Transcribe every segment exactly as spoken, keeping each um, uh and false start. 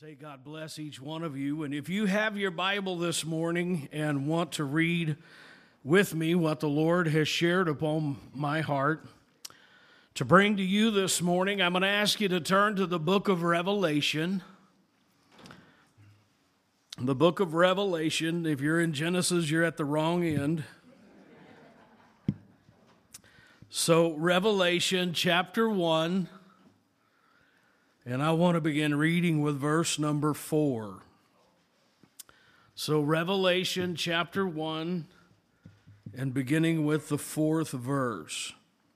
Say God bless each one of you. And if you have your Bible this morning and want to read with me what the Lord has shared upon my heart to bring to you this morning, I'm going to ask you to turn to the book of Revelation. The book of Revelation. If you're in Genesis, you're at the wrong end. So, Revelation chapter one. And I want to begin reading with verse number four. So Revelation chapter one, and beginning with the fourth verse.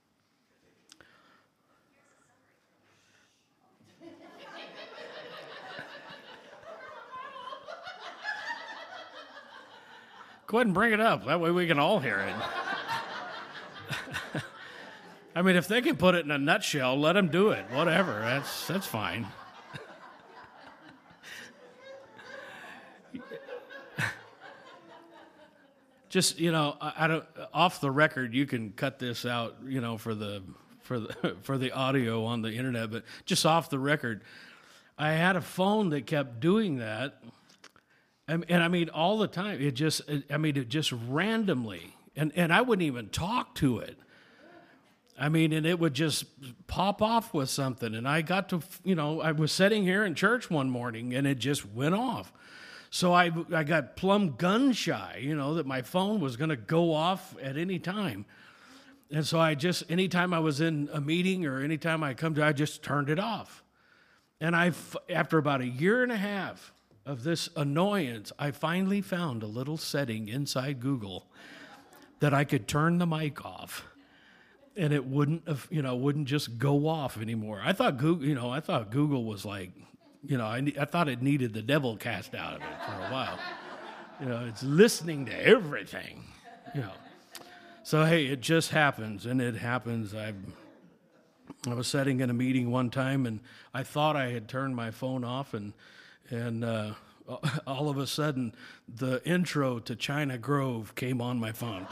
Go ahead and bring it up. That way we can all hear it. I mean, if they can put it in a nutshell, let them do it. Whatever. That's that's fine. Just, you know, I, I don't. Off the record, you can cut this out, you know, for the for the for the audio on the internet. But just off the record, I had a phone that kept doing that, and, and I mean, all the time. It just, I mean, it just randomly, and and I wouldn't even talk to it. I mean, and it would just pop off with something. And I got to, you know, I was sitting here in church one morning and it just went off. So I I got plumb gun shy, you know, that my phone was going to go off at any time. And so I just, anytime I was in a meeting or anytime I come to, I just turned it off. And I, after about a year and a half of this annoyance, I finally found a little setting inside Google that I could turn the mic off. And it wouldn't, have, you know, wouldn't just go off anymore. I thought Google, you know, I thought Google was like, you know, I, I thought it needed the devil cast out of it for a while. You know, it's listening to everything. You know, so hey, it just happens, and it happens. I, I was sitting in a meeting one time, and I thought I had turned my phone off, and and uh, all of a sudden, the intro to China Grove came on my phone.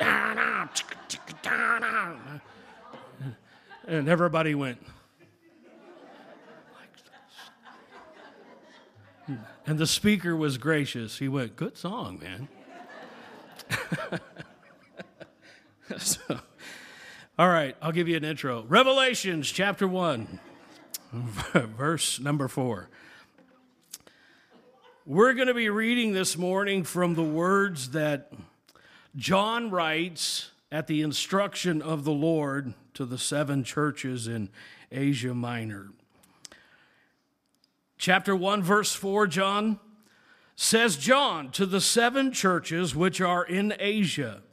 And everybody went like this. And the speaker was gracious. He went, "Good song, man." So, all right, I'll give you an intro. Revelations chapter one, verse number four. We're going to be reading this morning from the words that John writes at the instruction of the Lord to the seven churches in Asia Minor. Chapter one, verse four, John says, John, to the seven churches which are in Asia,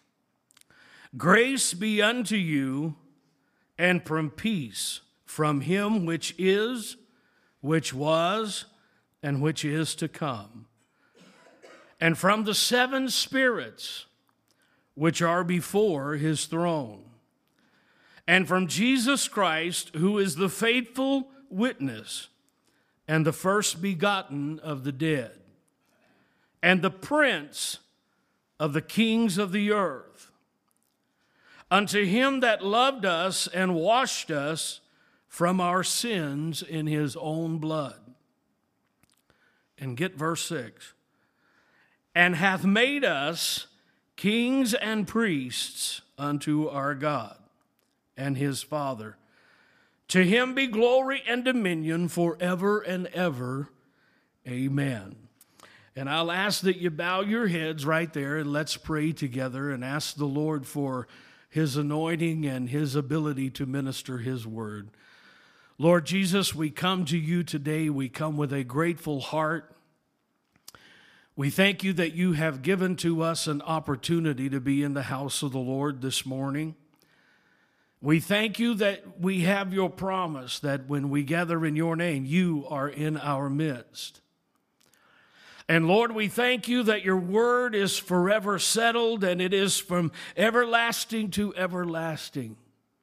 grace be unto you and from peace from him which is, which was, and which is to come, and from the seven spirits which are before his throne, and from Jesus Christ, who is the faithful witness and the first begotten of the dead, and the prince of the kings of the earth, unto him that loved us and washed us from our sins in his own blood. And get verse six. And hath made us kings and priests unto our God and his Father. To him be glory and dominion forever and ever. Amen. And I'll ask that you bow your heads right there and let's pray together and ask the Lord for his anointing and his ability to minister his word. Lord Jesus, we come to you today. We come with a grateful heart. We thank you that you have given to us an opportunity to be in the house of the Lord this morning. We thank you that we have your promise that when we gather in your name, you are in our midst. And Lord, we thank you that your word is forever settled and it is from everlasting to everlasting.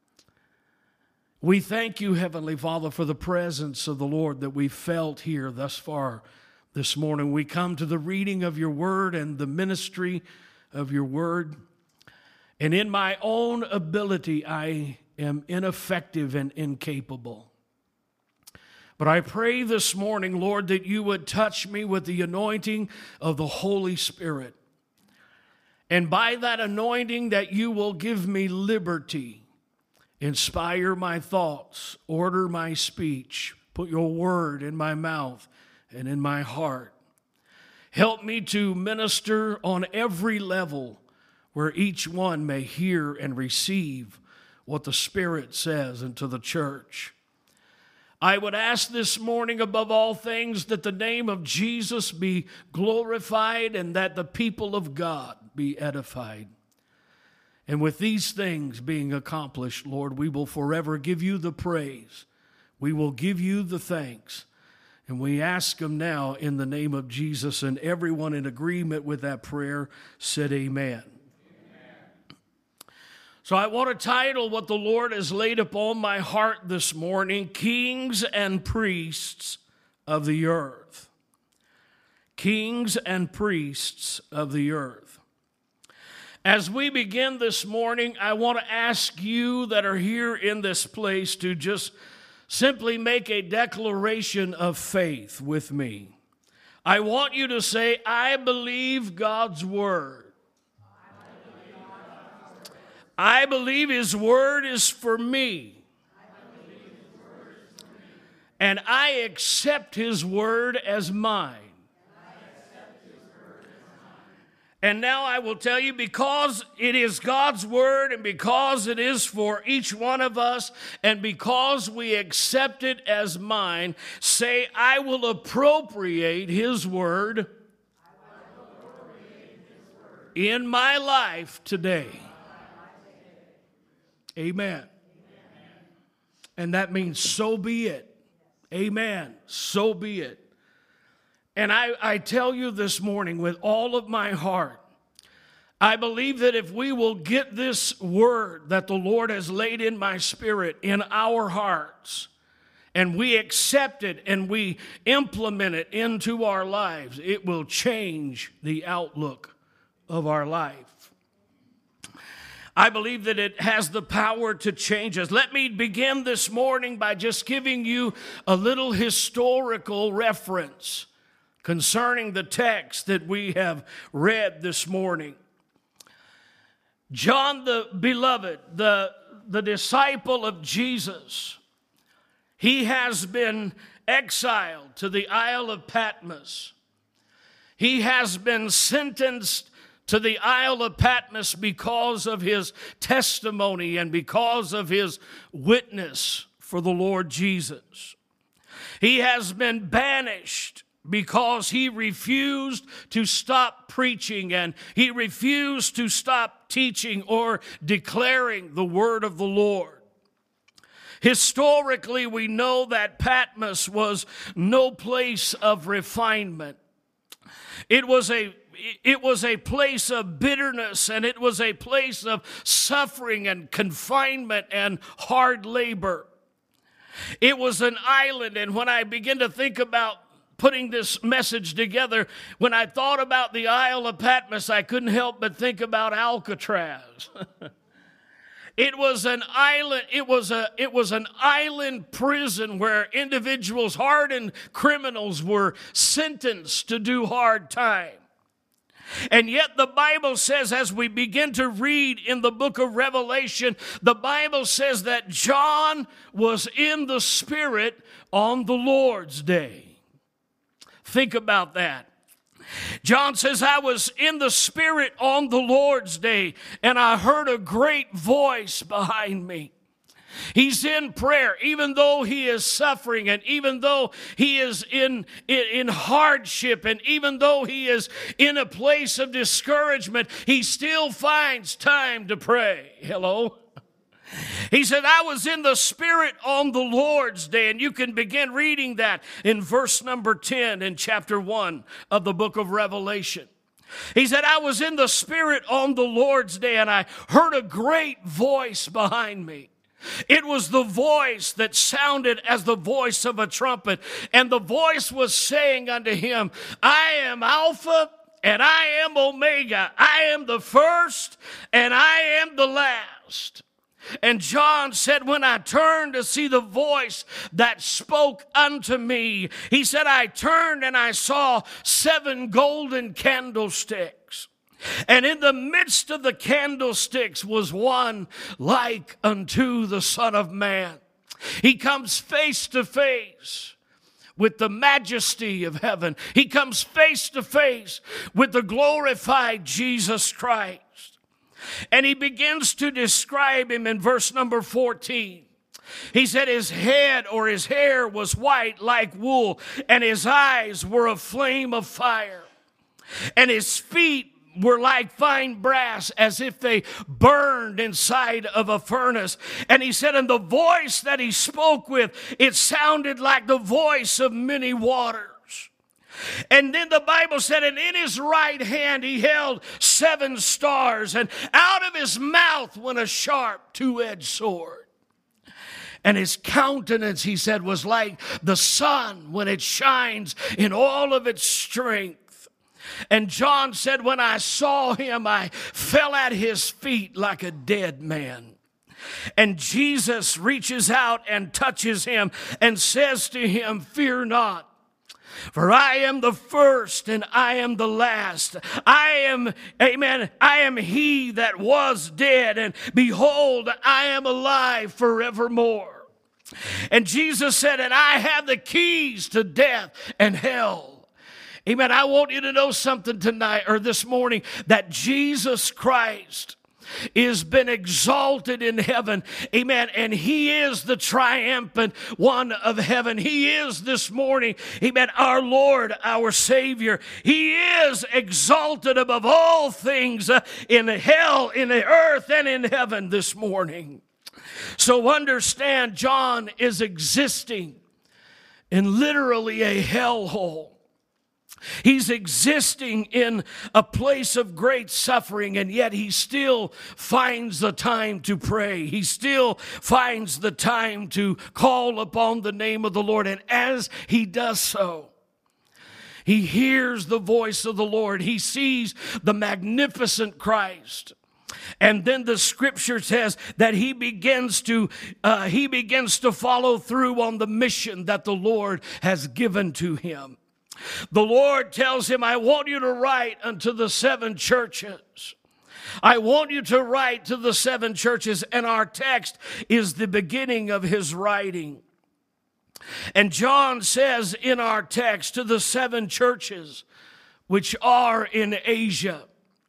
We thank you, Heavenly Father, for the presence of the Lord that we felt here thus far this morning. We come to the reading of your word and the ministry of your word. And in my own ability, I am ineffective and incapable. But I pray this morning, Lord, that you would touch me with the anointing of the Holy Spirit. And by that anointing that you will give me liberty, inspire my thoughts, order my speech, put your word in my mouth and in my heart. Help me to minister on every level where each one may hear and receive what the Spirit says into the church. I would ask this morning above all things that the name of Jesus be glorified and that the people of God be edified. And with these things being accomplished, Lord, we will forever give you the praise. We will give you the thanks. And we ask them now in the name of Jesus, and everyone in agreement with that prayer said amen. So I want to title what the Lord has laid upon my heart this morning, Kings and Priests of the Earth. Kings and Priests of the Earth. As we begin this morning, I want to ask you that are here in this place to just simply make a declaration of faith with me. I want you to say, I believe God's word. I believe his word is for me. And I accept his word as mine. And now I will tell you, because it is God's word and because it is for each one of us and because we accept it as mine, say, I will appropriate his word in my life today. Amen. And that means so be it. Amen. So be it. And I, I tell you this morning with all of my heart, I believe that if we will get this word that the Lord has laid in my spirit in our hearts, and we accept it and we implement it into our lives, it will change the outlook of our life. I believe that it has the power to change us. Let me begin this morning by just giving you a little historical reference concerning the text that we have read this morning. John the Beloved, the, the disciple of Jesus, he has been exiled to the Isle of Patmos. He has been sentenced to the Isle of Patmos because of his testimony and because of his witness for the Lord Jesus. He has been banished because he refused to stop preaching and he refused to stop teaching or declaring the word of the Lord. Historically, we know that Patmos was no place of refinement. It was a It was a place of bitterness, and it was a place of suffering and confinement and hard labor. It was an island, and when I begin to think about putting this message together, when I thought about the Isle of Patmos, I couldn't help but think about Alcatraz. It was an island, it was a it was an island prison where individuals, hardened criminals, were sentenced to do hard time. And yet the Bible says, as we begin to read in the book of Revelation, the Bible says that John was in the Spirit on the Lord's day. Think about that. John says, I was in the Spirit on the Lord's day, and I heard a great voice behind me. He's in prayer, even though he is suffering, and even though he is in, in, in hardship, and even though he is in a place of discouragement, he still finds time to pray. Hello? He said, I was in the Spirit on the Lord's day, and you can begin reading that in verse number ten in chapter one of the book of Revelation. He said, I was in the Spirit on the Lord's day, and I heard a great voice behind me. It was the voice that sounded as the voice of a trumpet, and the voice was saying unto him, I am Alpha and I am Omega. I am the first and I am the last. And John said, when I turned to see the voice that spoke unto me, he said, I turned and I saw seven golden candlesticks. And in the midst of the candlesticks was one like unto the Son of Man. He comes face to face with the majesty of heaven. He comes face to face with the glorified Jesus Christ. And he begins to describe him in verse number fourteen. He said his head or his hair was white like wool, and his eyes were a flame of fire. And his feet were like fine brass, as if they burned inside of a furnace. And he said, and the voice that he spoke with, it sounded like the voice of many waters. And then the Bible said, and in his right hand he held seven stars, and out of his mouth went a sharp two-edged sword. And his countenance, he said, was like the sun when it shines in all of its strength. And John said, when I saw him, I fell at his feet like a dead man. And Jesus reaches out and touches him and says to him, fear not. For I am the first and I am the last. I am, amen, I am he that was dead, and behold, I am alive forevermore. And Jesus said, and I have the keys to death and hell. Amen. I want you to know something tonight or this morning, that Jesus Christ is been exalted in heaven. Amen. And he is the triumphant one of heaven. He is this morning, amen, our Lord, our Savior. He is exalted above all things uh, in hell, in the earth, and in heaven this morning. So understand, John is existing in literally a hellhole. He's existing in a place of great suffering, and yet he still finds the time to pray. He still finds the time to call upon the name of the Lord. And as he does so, he hears the voice of the Lord. He sees the magnificent Christ. And then the scripture says that he begins to uh, he begins to follow through on the mission that the Lord has given to him. The Lord tells him, I want you to write unto the seven churches. I want you to write to the seven churches. And our text is the beginning of his writing. And John says in our text, to the seven churches which are in Asia,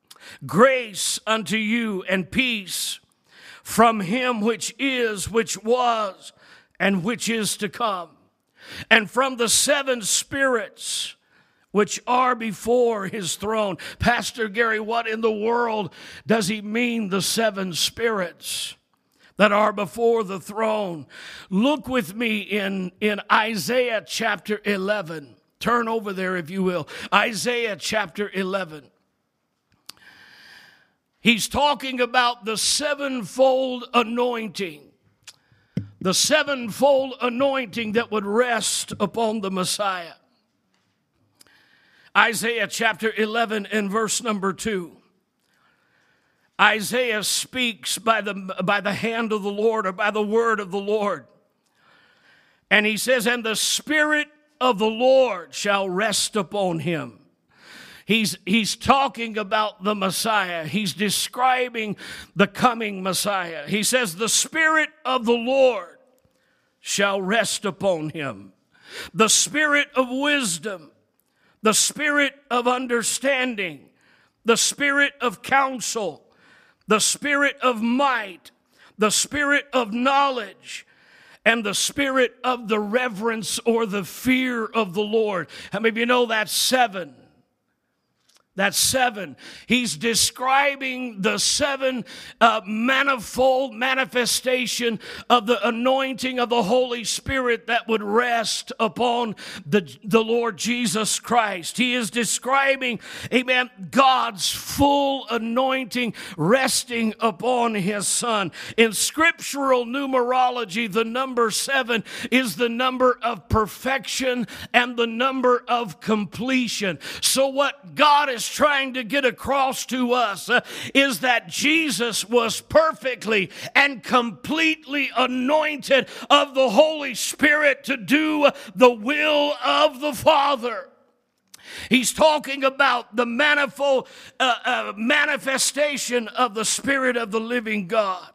grace unto you and peace from him which is, which was, and which is to come. And from the seven spirits which are before his throne. Pastor Gary, what in the world does he mean, the seven spirits that are before the throne? Look with me in, in Isaiah chapter eleven. Turn over there if you will. Isaiah chapter eleven. He's talking about the sevenfold anointing. The sevenfold anointing that would rest upon the Messiah. Isaiah chapter eleven and verse number two. Isaiah speaks by the, by the hand of the Lord, or by the word of the Lord. And he says, and the Spirit of the Lord shall rest upon him. He's, he's talking about the Messiah. He's describing the coming Messiah. He says, the Spirit of the Lord shall rest upon him. The Spirit of wisdom, the Spirit of understanding, the Spirit of counsel, the Spirit of might, the Spirit of knowledge, and the Spirit of the reverence or the fear of the Lord. How many of you know that's seven? That's seven. He's describing the seven uh, manifold manifestation of the anointing of the Holy Spirit that would rest upon the, the Lord Jesus Christ. He is describing, amen, God's full anointing resting upon his Son. In scriptural numerology, the number seven is the number of perfection and the number of completion. So what God is is trying to get across to us uh, is that Jesus was perfectly and completely anointed of the Holy Spirit to do the will of the Father. He's talking about the manifold uh, uh, manifestation of the Spirit of the living God.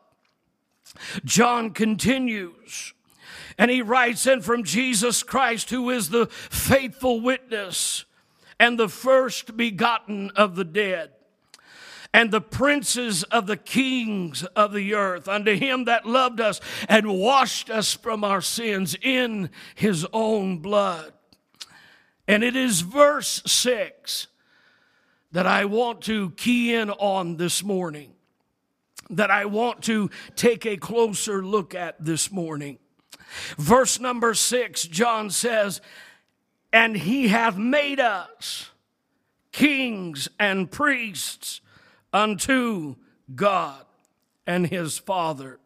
John continues, and he writes, and from Jesus Christ, who is the faithful witness and the first begotten of the dead, and the princes of the kings of the earth, unto him that loved us and washed us from our sins in his own blood. And it is verse six that I want to key in on this morning, that I want to take a closer look at this morning. Verse number six, John says, and he hath made us kings and priests unto God and his Father.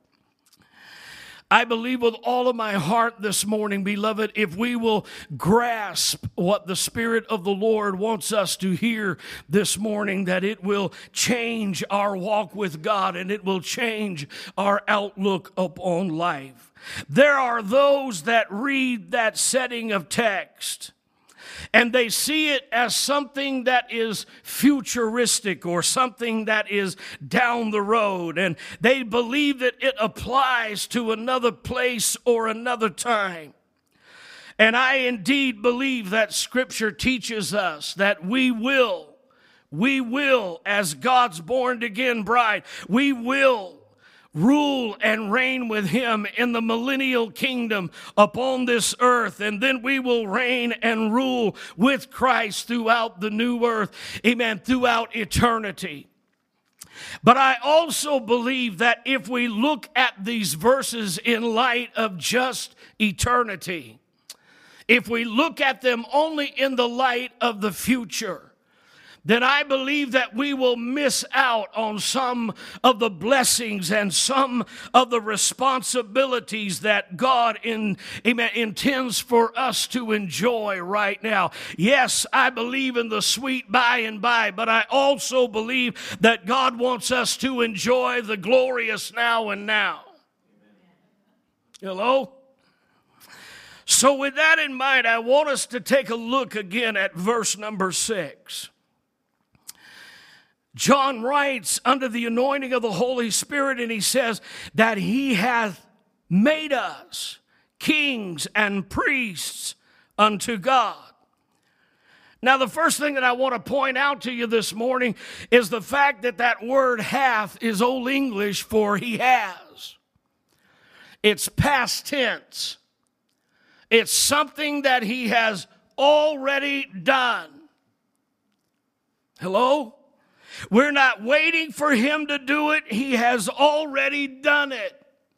I believe with all of my heart this morning, beloved, if we will grasp what the Spirit of the Lord wants us to hear this morning, that it will change our walk with God and it will change our outlook upon life. There are those that read that setting of text and they see it as something that is futuristic or something that is down the road. And they believe that it applies to another place or another time. And I indeed believe that Scripture teaches us that we will, we will, as God's born-again bride, we will rule and reign with him in the millennial kingdom upon this earth. And then we will reign and rule with Christ throughout the new earth. Amen. Throughout eternity. But I also believe that if we look at these verses in light of just eternity, if we look at them only in the light of the future, then I believe that we will miss out on some of the blessings and some of the responsibilities that God in, amen, intends for us to enjoy right now. Yes, I believe in the sweet by and by, but I also believe that God wants us to enjoy the glorious now and now. Hello? So with that in mind, I want us to take a look again at verse number six. John writes under the anointing of the Holy Spirit, and he says that he hath made us kings and priests unto God. Now, the first thing that I want to point out to you this morning is the fact that that word hath is Old English for he has. It's past tense. It's something that he has already done. Hello? We're not waiting for him to do it. He has already done it.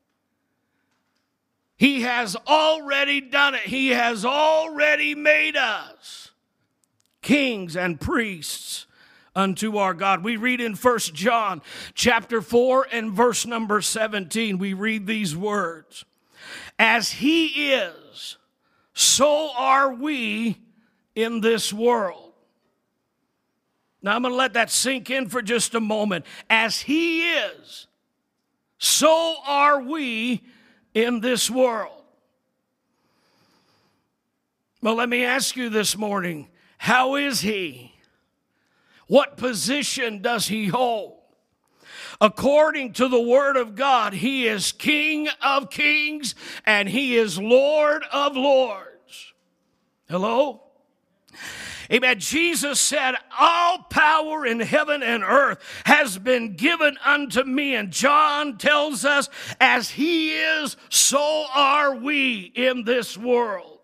He has already done it. He has already made us kings and priests unto our God. We read in First John chapter four and verse number seventeen. We read these words. As he is, so are we in this world. Now, I'm going to let that sink in for just a moment. As he is, so are we in this world. Well, let me ask you this morning, how is he? What position does he hold? According to the Word of God, he is King of kings and he is Lord of lords. Hello? Amen. Jesus said, all power in heaven and earth has been given unto me. And John tells us, as he is, so are we in this world.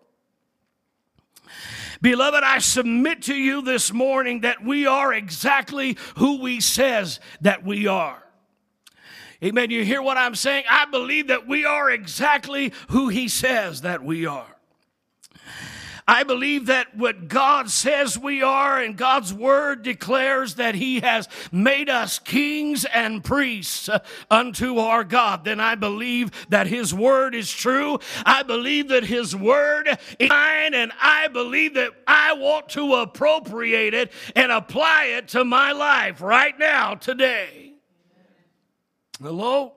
Beloved, I submit to you this morning that we are exactly who he says that we are. Amen. You hear what I'm saying? I believe that we are exactly who he says that we are. I believe that what God says we are, and God's word declares that he has made us kings and priests unto our God, then I believe that his word is true. I believe that his word is mine, and I believe that I want to appropriate it and apply it to my life right now, today. Hello?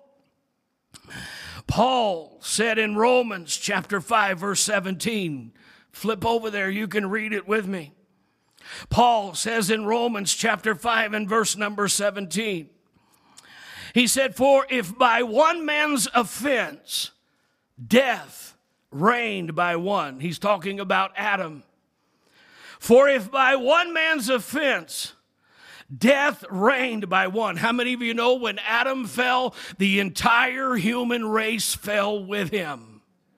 Paul said in Romans chapter five, verse seventeen, flip over there, you can read it with me. Paul says in Romans chapter five and verse number seventeen, he said, for if by one man's offense death reigned by one. He's talking about Adam. For if by one man's offense death reigned by one. How many of you know when Adam fell, the entire human race fell with him?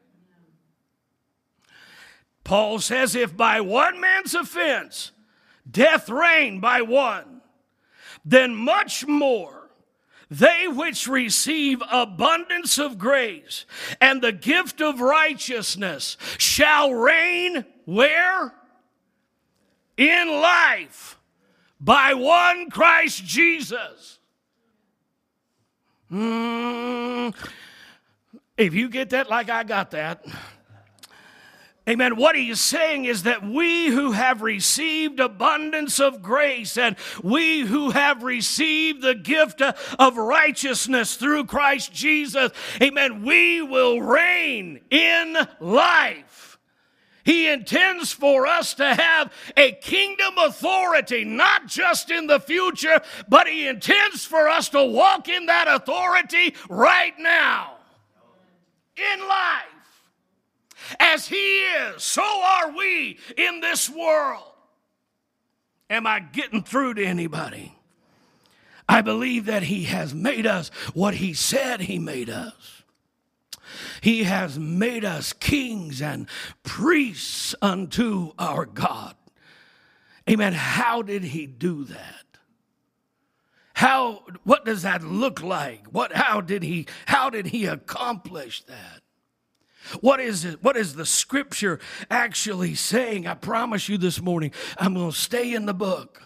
Paul says, if by one man's offense death reigned by one, then much more they which receive abundance of grace and the gift of righteousness shall reign where? In life by one Christ Jesus. Mm, if you get that like I got that, amen. What he is saying is that we who have received abundance of grace and we who have received the gift of righteousness through Christ Jesus, amen, we will reign in life. He intends for us to have a kingdom authority, not just in the future, but he intends for us to walk in that authority right now in life. As he is, so are we in this world. Am I getting through to anybody? I believe that he has made us what he said he made us. He has made us kings and priests unto our God. Amen. How did he do that? How, what does that look like? What, how did he, how did he accomplish that? What is it? What is the scripture actually saying? I promise you this morning, I'm going to stay in the book.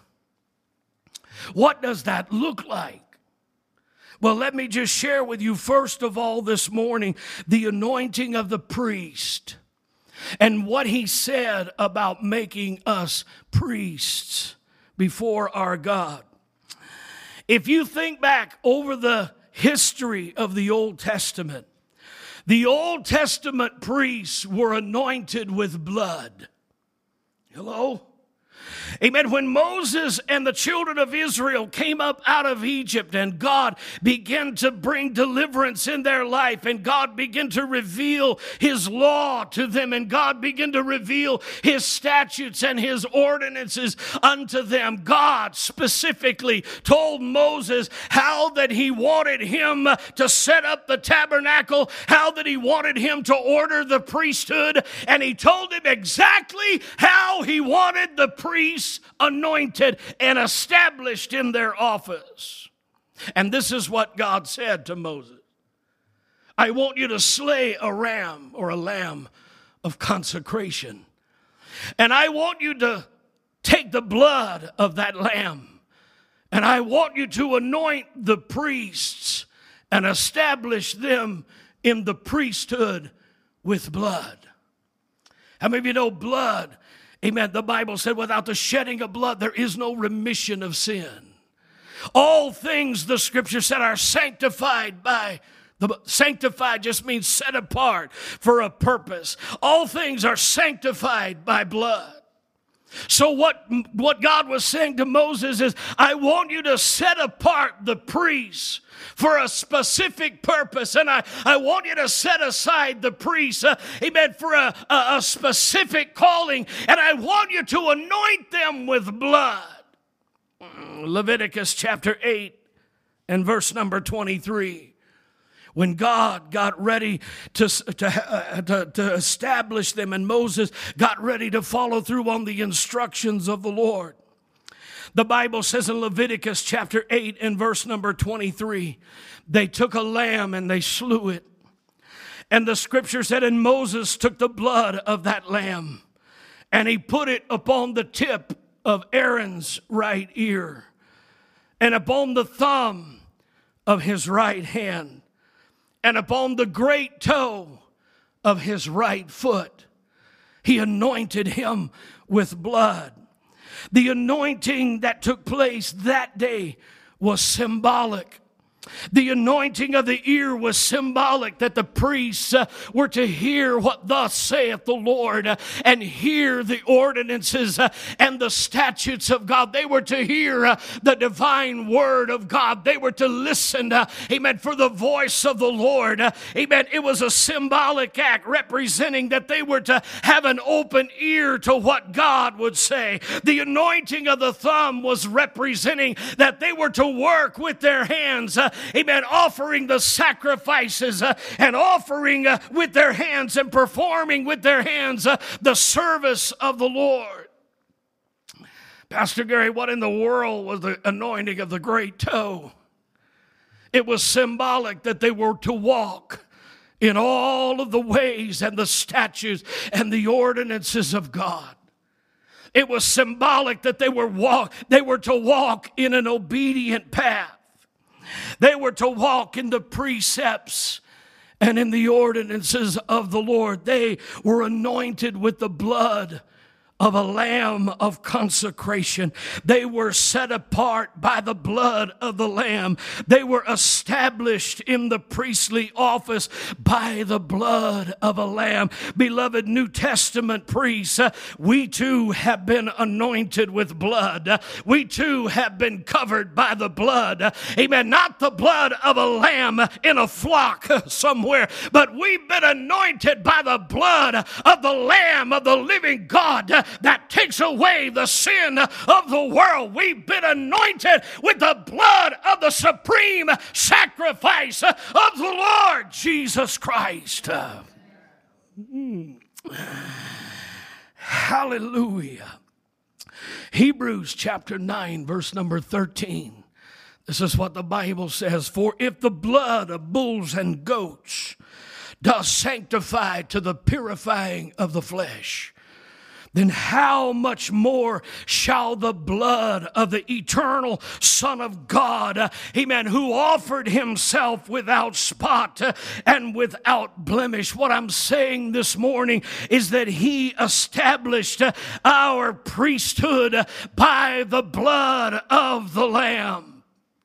What does that look like? Well, let me just share with you, first of all, this morning, the anointing of the priest and what he said about making us priests before our God. If you think back over the history of the Old Testament, the Old Testament priests were anointed with blood. Hello? Amen. When Moses and the children of Israel came up out of Egypt and God began to bring deliverance in their life and God began to reveal his law to them and God began to reveal his statutes and his ordinances unto them, God specifically told Moses how that he wanted him to set up the tabernacle, how that he wanted him to order the priesthood, and he told him exactly how he wanted the priests anointed and established in their office. And this is what God said to Moses. I want you to slay a ram or a lamb of consecration. And I want you to take the blood of that lamb. And I want you to anoint the priests and establish them in the priesthood with blood. How many of you know blood? Amen. The Bible said without the shedding of blood, there is no remission of sin. All things, the scripture said, are sanctified by the sanctified just means set apart for a purpose. All things are sanctified by blood. So what, what God was saying to Moses is, I want you to set apart the priests for a specific purpose. And I, I want you to set aside the priests, uh, amen, for a, a, a specific calling. And I want you to anoint them with blood. Leviticus chapter eight and verse number twenty-three. When God got ready to, to, uh, to, to establish them and Moses got ready to follow through on the instructions of the Lord. The Bible says in Leviticus chapter eight and verse number twenty-three, they took a lamb and they slew it. And the scripture said, and Moses took the blood of that lamb and he put it upon the tip of Aaron's right ear and upon the thumb of his right hand and upon the great toe of his right foot. He anointed him with blood. The anointing that took place that day was symbolic. The anointing of the ear was symbolic that the priests uh, were to hear what thus saith the Lord uh, and hear the ordinances uh, and the statutes of God. They were to hear uh, the divine word of God. They were to listen, uh, amen, for the voice of the Lord. Uh, amen. It was a symbolic act representing that they were to have an open ear to what God would say. The anointing of the thumb was representing that they were to work with their hands. Uh, Amen. Offering the sacrifices uh, and offering uh, with their hands and performing with their hands uh, the service of the Lord. Pastor Gary, what in the world was the anointing of the great toe? It was symbolic that they were to walk in all of the ways and the statutes and the ordinances of God. It was symbolic that they were walk, they were to walk in an obedient path. They were to walk in the precepts and in the ordinances of the Lord. They were anointed with the blood of a lamb of consecration. They were set apart by the blood of the lamb. They were established in the priestly office by the blood of a lamb. Beloved New Testament priests, uh, we too have been anointed with blood. Uh, we too have been covered by the blood. Uh, amen. Not the blood of a lamb in a flock uh, somewhere, but we've been anointed by the blood of the Lamb of the living God uh, that takes away the sin of the world. We've been anointed with the blood of the supreme sacrifice of the Lord Jesus Christ. Mm. Hallelujah. Hebrews chapter nine, verse number thirteen. This is what the Bible says. For if the blood of bulls and goats does sanctify to the purifying of the flesh, then how much more shall the blood of the eternal Son of God, uh, amen, who offered himself without spot uh, and without blemish. What I'm saying this morning is that he established uh, our priesthood uh, by the blood of the Lamb.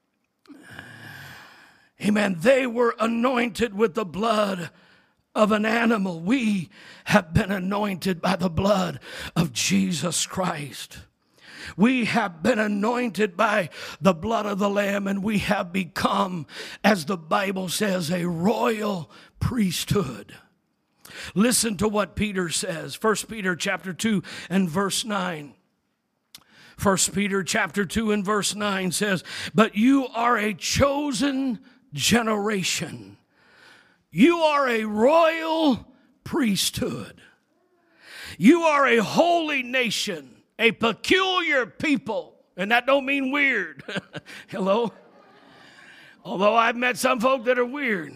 Amen. They were anointed with the blood of an animal. We have been anointed by the blood of Jesus Christ. We have been anointed by the blood of the Lamb, and we have become, as the Bible says, a royal priesthood. Listen to what Peter says. First Peter chapter two and verse nine. First Peter chapter two and verse nine says, but you are a chosen generation. You are a royal priesthood. You are a holy nation, a peculiar people. And that don't mean weird. Hello? Although I've met some folk that are weird.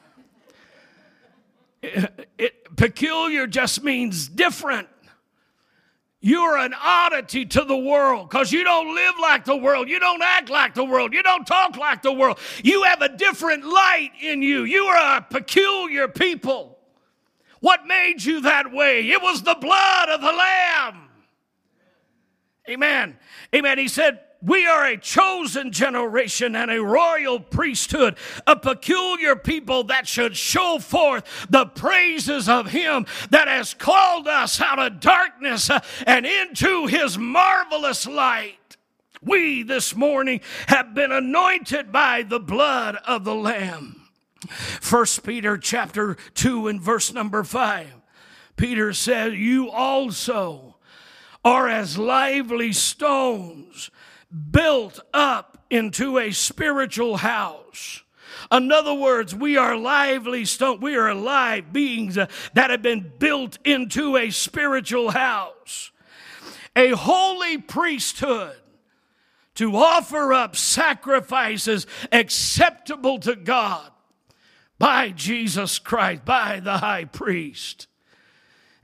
It, it, peculiar just means different. You're an oddity to the world because you don't live like the world. You don't act like the world. You don't talk like the world. You have a different light in you. You are a peculiar people. What made you that way? It was the blood of the Lamb. Amen. Amen. He said, we are a chosen generation and a royal priesthood, a peculiar people that should show forth the praises of him that has called us out of darkness and into his marvelous light. We this morning have been anointed by the blood of the Lamb. First Peter chapter two and verse number five. Peter said, you also are as lively stones built up into a spiritual house. In other words, we are lively stone. We are alive beings uh, that have been built into a spiritual house. A holy priesthood to offer up sacrifices acceptable to God by Jesus Christ, by the high priest.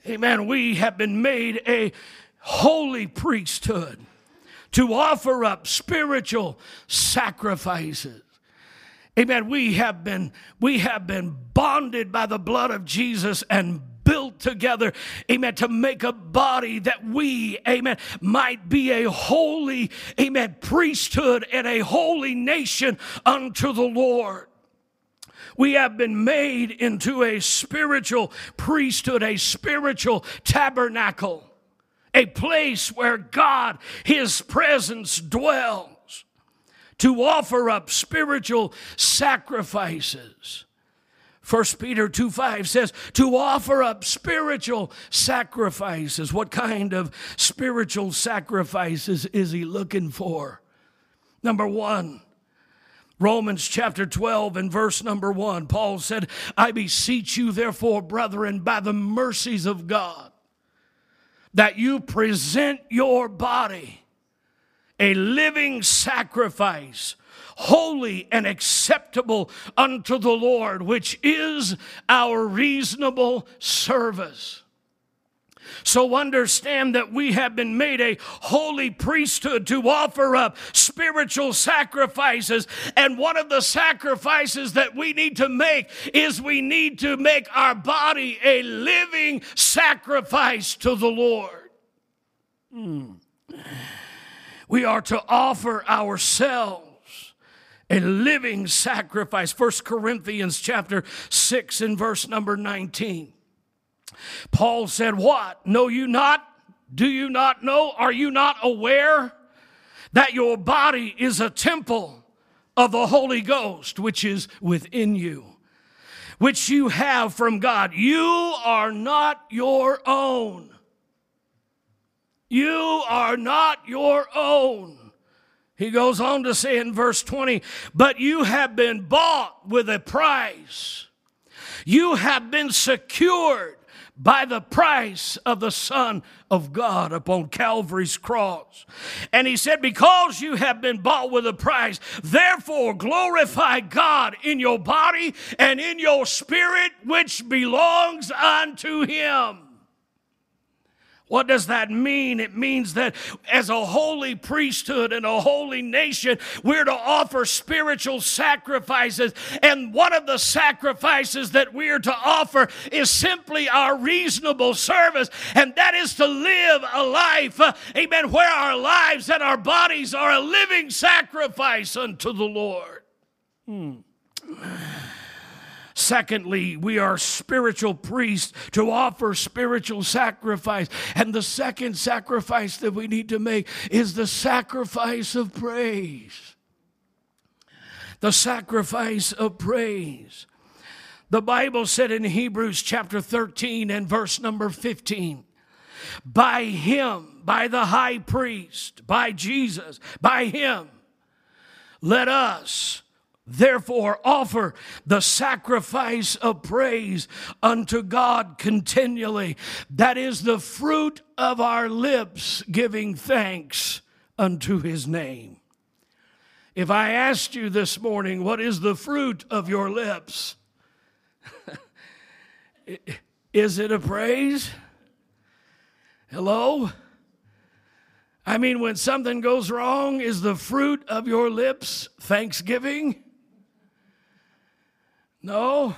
Amen. We have been made a holy priesthood to offer up spiritual sacrifices. Amen. We have been, we have been bonded by the blood of Jesus and built together, amen, to make a body that we, amen, might be a holy, amen, priesthood and a holy nation unto the Lord. We have been made into a spiritual priesthood, a spiritual tabernacle, a place where God, His presence dwells, to offer up spiritual sacrifices. First Peter two five says to offer up spiritual sacrifices. What kind of spiritual sacrifices is he looking for? Number one, Romans chapter twelve and verse number one, Paul said, I beseech you therefore, brethren, by the mercies of God, that you present your body a living sacrifice, holy and acceptable unto the Lord, which is our reasonable service. So understand that we have been made a holy priesthood to offer up spiritual sacrifices. And one of the sacrifices that we need to make is we need to make our body a living sacrifice to the Lord. Hmm. We are to offer ourselves a living sacrifice. First Corinthians chapter six and verse number nineteen. Paul said, what? Know you not? Do you not know? Are you not aware that your body is a temple of the Holy Ghost, which is within you, which you have from God? You are not your own. You are not your own. He goes on to say in verse twenty, but you have been bought with a price. You have been secured by the price of the Son of God upon Calvary's cross. And he said, because you have been bought with a price, therefore glorify God in your body and in your spirit, which belongs unto Him. What does that mean? It means that as a holy priesthood and a holy nation, we're to offer spiritual sacrifices. And one of the sacrifices that we're to offer is simply our reasonable service. And that is to live a life, uh, amen, where our lives and our bodies are a living sacrifice unto the Lord. Hmm. Secondly, we are spiritual priests to offer spiritual sacrifice. And the second sacrifice that we need to make is the sacrifice of praise. The sacrifice of praise. The Bible said in Hebrews chapter thirteen and verse number fifteen, by Him, by the high priest, by Jesus, by Him, let us therefore offer the sacrifice of praise unto God continually. That is the fruit of our lips, giving thanks unto His name. If I asked you this morning, what is the fruit of your lips? Is it a praise? Hello? I mean, when something goes wrong, is the fruit of your lips thanksgiving? No.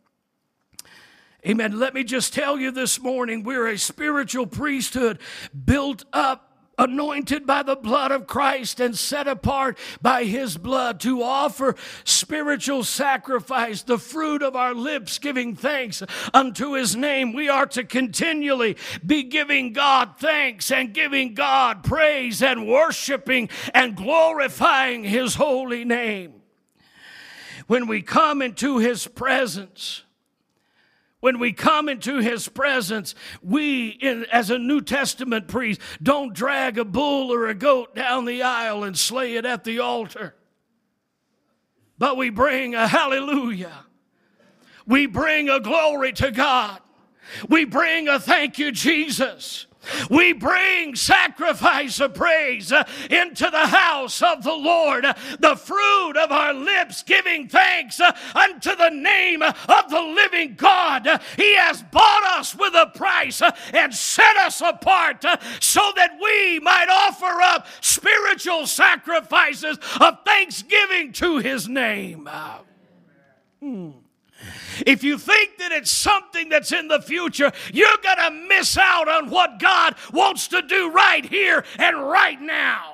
Amen. Let me just tell you this morning, we're a spiritual priesthood built up, anointed by the blood of Christ and set apart by His blood to offer spiritual sacrifice, the fruit of our lips giving thanks unto His name. We are to continually be giving God thanks and giving God praise and worshiping and glorifying His holy name. When we come into His presence, when we come into His presence, we, in, as a New Testament priest, don't drag a bull or a goat down the aisle and slay it at the altar. But we bring a hallelujah. We bring a glory to God. We bring a thank you, Jesus. We bring sacrifice of praise uh, into the house of the Lord, uh, the fruit of our lips giving thanks uh, unto the name uh, of the living God. Uh, he has bought us with a price uh, and set us apart uh, so that we might offer up spiritual sacrifices of thanksgiving to His name. Uh, hmm. If you think that it's something that's in the future, you're going to miss out on what God wants to do right here and right now.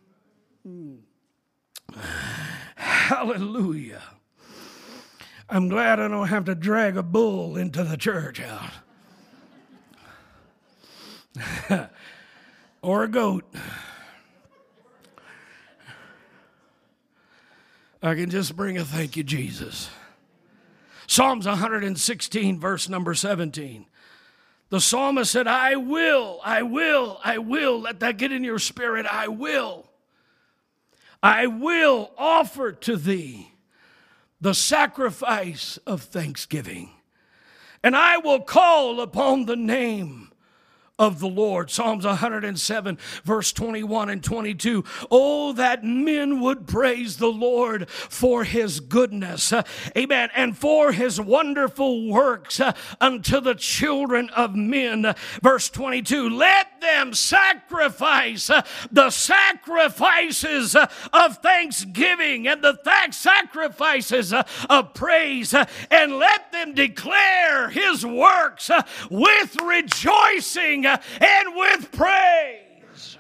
Hallelujah. I'm glad I don't have to drag a bull into the church house. Or a goat. I can just bring a thank you, Jesus. Psalms one hundred sixteen, verse number seventeen. The psalmist said, I will, I will, I will. Let that get in your spirit. I will. I will offer to thee the sacrifice of thanksgiving. And I will call upon the name of the Lord. Psalms one hundred seven, verse twenty-one and twenty-two. Oh, that men would praise the Lord for His goodness. Uh, amen. And for His wonderful works uh, unto the children of men. Uh, verse twenty-two. Let them sacrifice uh, the sacrifices uh, of thanksgiving and the thanks sacrifices uh, of praise, uh, and let them declare His works uh, with rejoicing and with praise.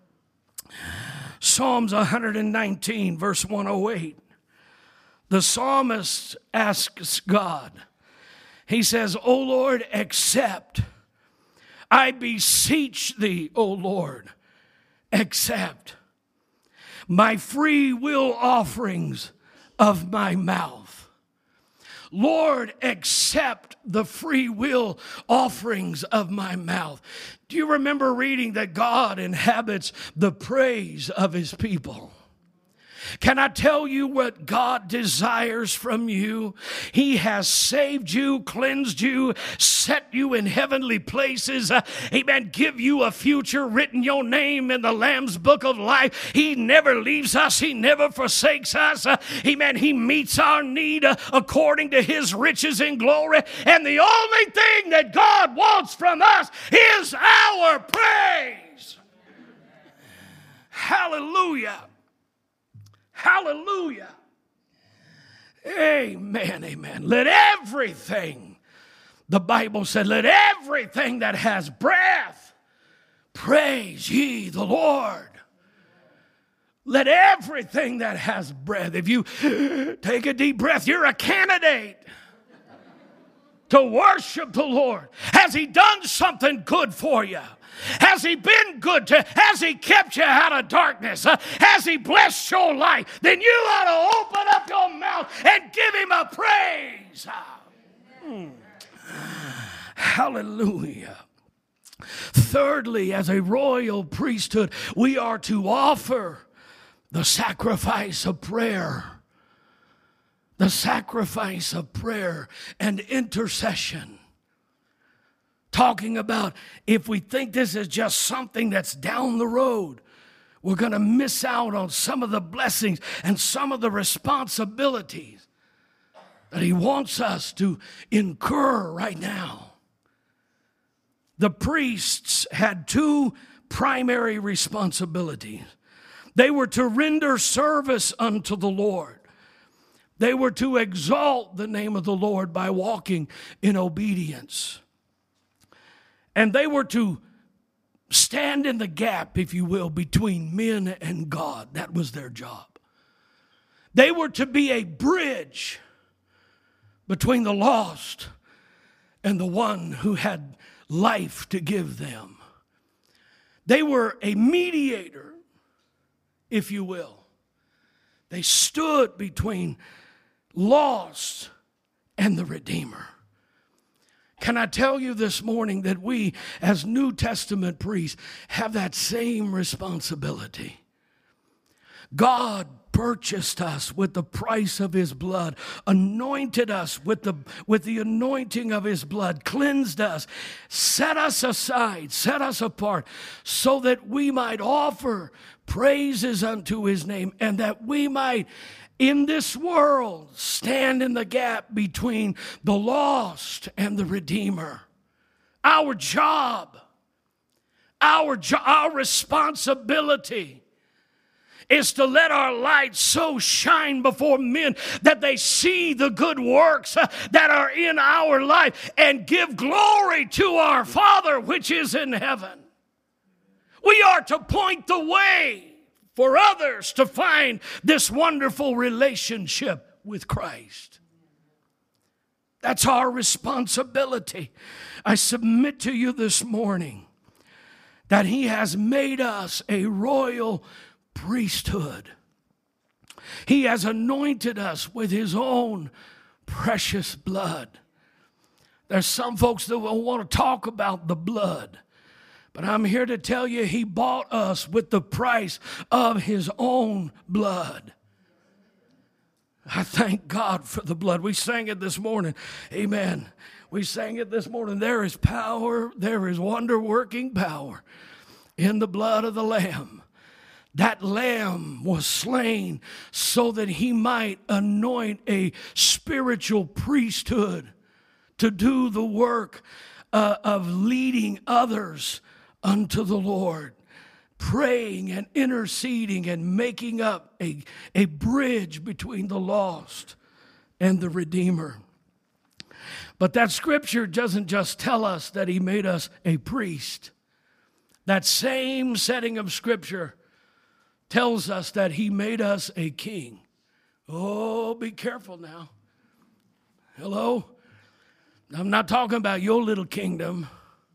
Psalms one hundred nineteen, verse one oh eight. The psalmist asks God, he says, O Lord, accept. I beseech thee, O Lord, accept my free will offerings of my mouth. Lord, accept the free will offerings of my mouth. Do you remember reading that God inhabits the praise of His people? Can I tell you what God desires from you? He has saved you, cleansed you, set you in heavenly places. Uh, amen. Give you a future, written your name in the Lamb's book of life. He never leaves us. He never forsakes us. Uh, amen. He meets our need uh, according to His riches in glory. And the only thing that God wants from us is our praise. Hallelujah. Hallelujah. Amen, amen. Let everything, the Bible said, let everything that has breath praise ye the Lord. Let everything that has breath. If you take a deep breath, you're a candidate to worship the Lord. Has He done something good for you? Has He been good to, has He kept you out of darkness? Uh, has He blessed your life? Then you ought to open up your mouth and give Him a praise. Mm. Hallelujah. Thirdly, as a royal priesthood, we are to offer the sacrifice of prayer. The sacrifice of prayer and intercession. Talking about if we think this is just something that's down the road, we're going to miss out on some of the blessings and some of the responsibilities that He wants us to incur right now. The priests had two primary responsibilities. They were to render service unto the Lord. They were to exalt the name of the Lord by walking in obedience. And they were to stand in the gap, if you will, between men and God. That was their job. They were to be a bridge between the lost and the one who had life to give them. They were a mediator, if you will. They stood between lost and the Redeemer. Can I tell you this morning that we, as New Testament priests, have that same responsibility? God purchased us with the price of his blood, anointed us with the, with the anointing of his blood, cleansed us, set us aside, set us apart, so that we might offer praises unto his name, and that we might in this world stand in the gap between the lost and the Redeemer. Our job, our, jo- our responsibility is to let our light so shine before men that they see the good works uh, that are in our life and give glory to our Father which is in heaven. We are to point the way for others to find this wonderful relationship with Christ. That's our responsibility. I submit to you this morning that he has made us a royal priesthood. He has anointed us with his own precious blood. There's some folks that will want to talk about the blood, but I'm here to tell you he bought us with the price of his own blood. I thank God for the blood. We sang it this morning. Amen. We sang it this morning. There is power, there is wonder-working power in the blood of the Lamb. That lamb was slain so that he might anoint a spiritual priesthood to do the work uh, of leading others unto the Lord, praying and interceding and making up a, a bridge between the lost and the Redeemer. But that scripture doesn't just tell us that he made us a priest. That same setting of scripture tells us that he made us a king. Oh, be careful now. Hello? I'm not talking about your little kingdom.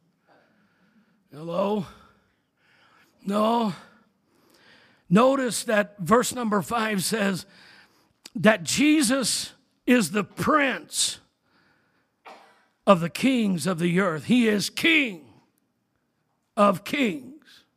Hello? No. Notice that verse number five says that Jesus is the prince of the kings of the earth. He is king of kings.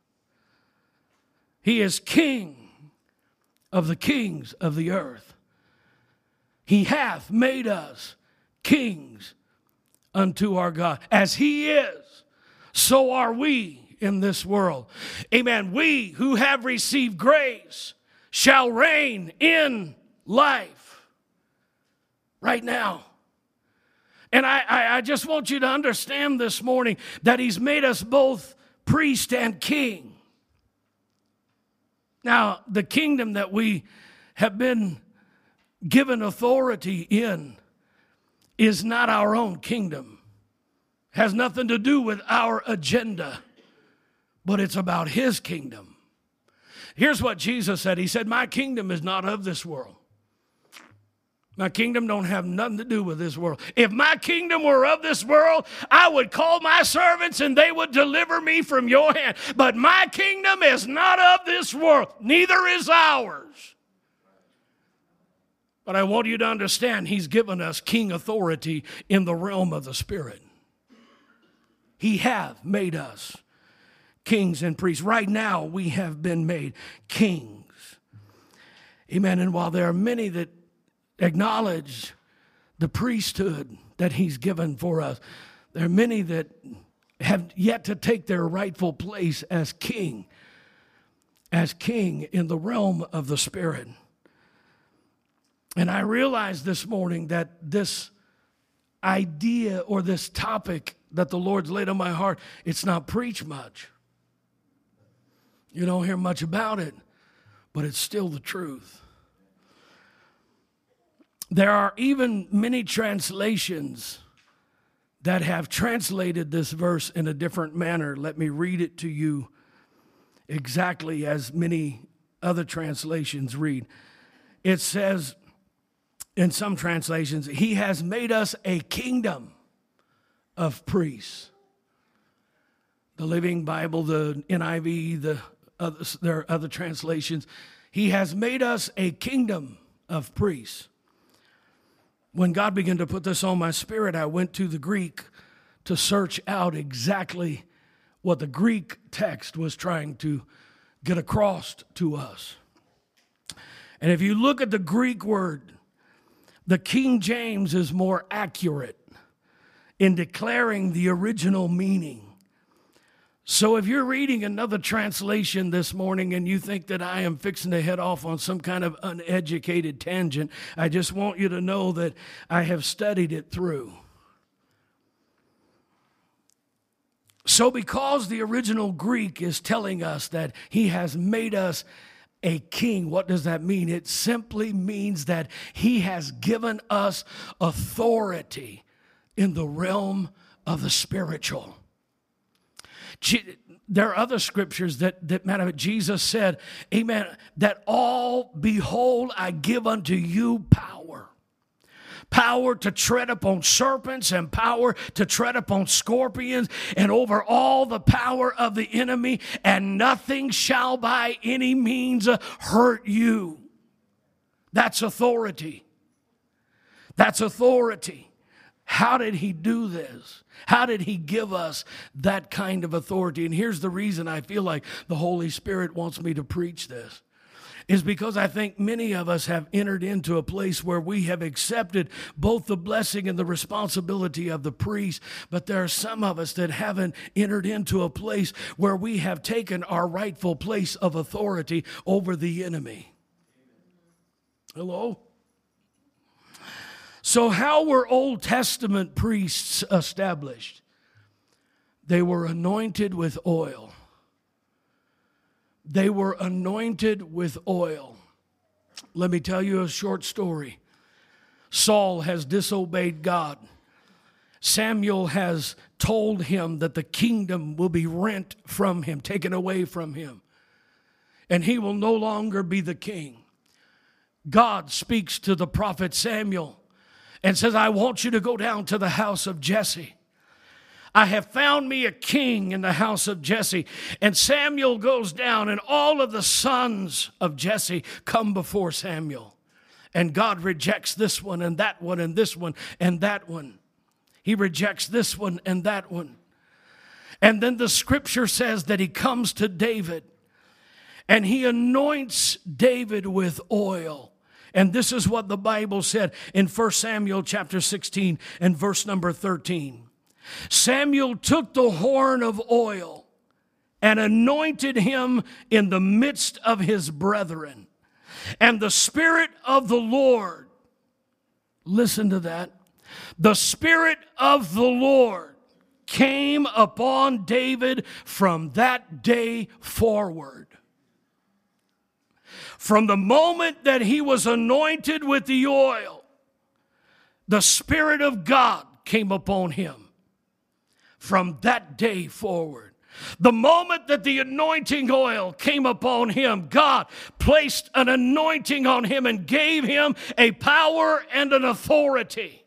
He is king of the kings of the earth. He hath made us kings unto our God. As he is, so are we in this world. Amen. We who have received grace shall reign in life right now. And I, I, I just want you to understand this morning that he's made us both priest and king. Now, the kingdom that we have been given authority in is not our own kingdom. Has nothing to do with our agenda, but it's about his kingdom. Here's what Jesus said. He said, my kingdom is not of this world. My kingdom don't have nothing to do with this world. If my kingdom were of this world, I would call my servants and they would deliver me from your hand. But my kingdom is not of this world. Neither is ours. But I want you to understand, he's given us king authority in the realm of the Spirit. He hath made us kings and priests. Right now, we have been made kings. Amen. And while there are many that acknowledge the priesthood that he's given for us, there are many that have yet to take their rightful place as king, as king in the realm of the Spirit. And I realize this morning that this idea or this topic that the Lord's laid on my heart, it's not preached much. You don't hear much about it, but it's still the truth. There are even many translations that have translated this verse in a different manner. Let me read it to you exactly as many other translations read. It says in some translations, he has made us a kingdom of priests. The Living Bible, the N I V, the other, there are other translations. He has made us a kingdom of priests. When God began to put this on my spirit, I went to the Greek to search out exactly what the Greek text was trying to get across to us. And if you look at the Greek word, the King James is more accurate in declaring the original meaning. So if you're reading another translation this morning and you think that I am fixing to head off on some kind of uneducated tangent, I just want you to know that I have studied it through. So because the original Greek is telling us that he has made us a king, what does that mean? It simply means that he has given us authority in the realm of the spiritual. There are other scriptures that, that matter. Jesus said, amen, that all, behold, I give unto you power. Power to tread upon serpents and power to tread upon scorpions and over all the power of the enemy, and nothing shall by any means hurt you. That's authority. That's authority. How did he do this? How did he give us that kind of authority? And here's the reason I feel like the Holy Spirit wants me to preach this. Is because I think many of us have entered into a place where we have accepted both the blessing and the responsibility of the priest, but there are some of us that haven't entered into a place where we have taken our rightful place of authority over the enemy. Hello? So how were Old Testament priests established? They were anointed with oil. They were anointed with oil. Let me tell you a short story. Saul has disobeyed God. Samuel has told him that the kingdom will be rent from him, taken away from him, and he will no longer be the king. God speaks to the prophet Samuel and says, I want you to go down to the house of Jesse. I have found me a king in the house of Jesse. And Samuel goes down, and all of the sons of Jesse come before Samuel. And God rejects this one and that one and this one and that one. He rejects this one and that one. And then the scripture says that he comes to David, and he anoints David with oil. And this is what the Bible said in First Samuel chapter sixteen and verse number thirteen. Samuel took the horn of oil and anointed him in the midst of his brethren. And the Spirit of the Lord, listen to that, the Spirit of the Lord came upon David from that day forward. From the moment that he was anointed with the oil, the Spirit of God came upon him. From that day forward, the moment that the anointing oil came upon him, God placed an anointing on him and gave him a power and an authority.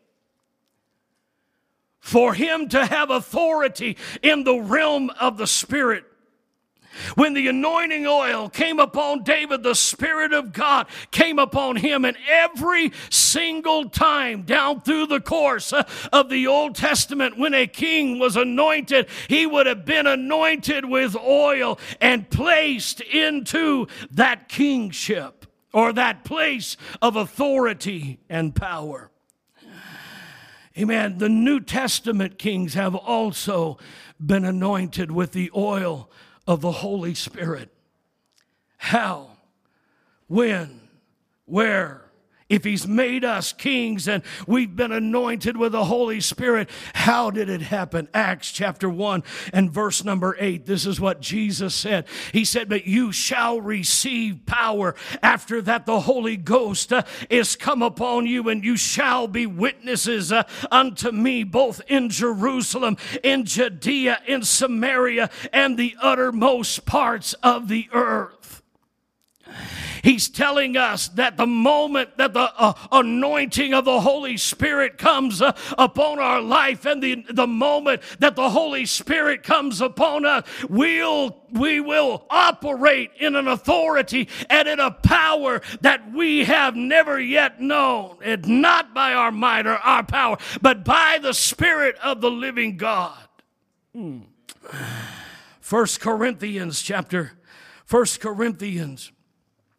For him to have authority in the realm of the Spirit. When the anointing oil came upon David, the Spirit of God came upon him. And every single time down through the course of the Old Testament, when a king was anointed, he would have been anointed with oil and placed into that kingship or that place of authority and power. Amen. The New Testament kings have also been anointed with the oil of the Holy Spirit. How? When? Where? If he's made us kings and we've been anointed with the Holy Spirit, how did it happen? Acts chapter one and verse number eight. This is what Jesus said. He said, but you shall receive power after that the Holy Ghost uh, is come upon you, and you shall be witnesses uh, unto me, both in Jerusalem, in Judea, in Samaria, and the uttermost parts of the earth. He's telling us that the moment that the uh, anointing of the Holy Spirit comes uh, upon our life, and the, the moment that the Holy Spirit comes upon us, we'll, we will operate in an authority and in a power that we have never yet known. It's not by our might or our power, but by the Spirit of the living God. Hmm. First Corinthians chapter, First Corinthians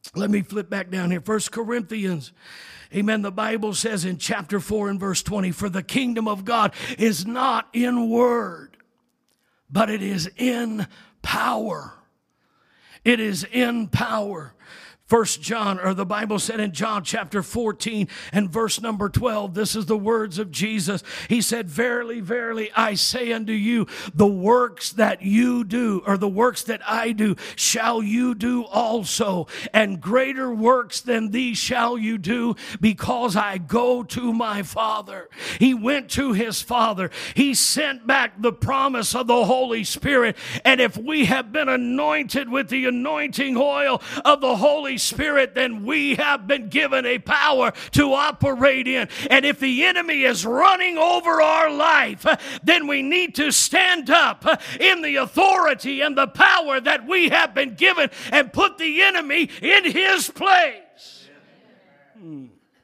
Let me flip back down here. First Corinthians, amen. The Bible says in chapter four and verse twenty, for the kingdom of God is not in word, but it is in power. It is in power. First John, or the Bible said in John chapter fourteen and verse number twelve, this is the words of Jesus. He said, verily, verily, I say unto you, the works that you do, or the works that I do, shall you do also. And greater works than these shall you do, because I go to my Father. He went to his Father. He sent back the promise of the Holy Spirit. And if we have been anointed with the anointing oil of the Holy Spirit, then we have been given a power to operate in. And if the enemy is running over our life, then we need to stand up in the authority and the power that we have been given and put the enemy in his place. Hmm.